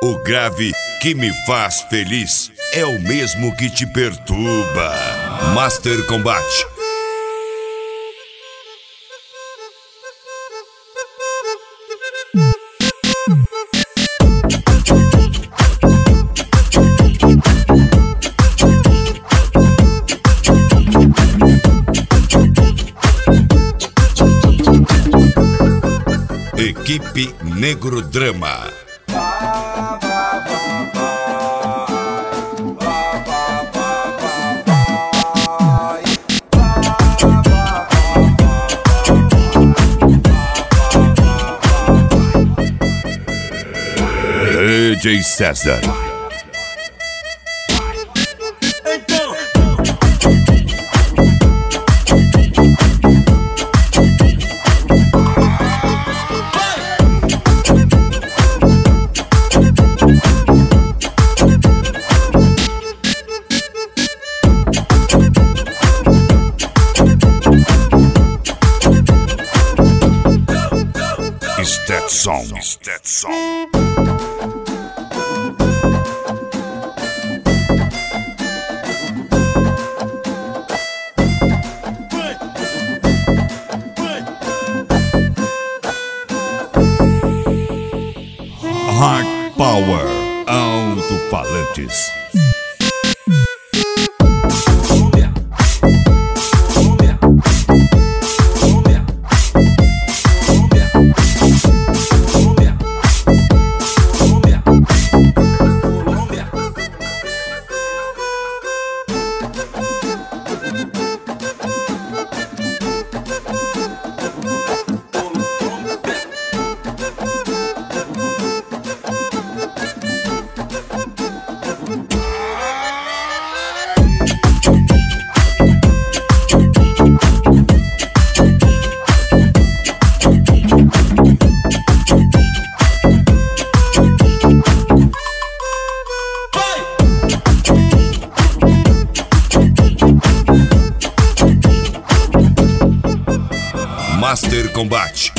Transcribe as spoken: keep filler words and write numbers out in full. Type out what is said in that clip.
O grave que me faz feliz é o mesmo que te perturba. Master Combat. Equipe Negro Drama. D J César. Is that song? Is that song? Hard Power Alto-Falantes. Master Combat.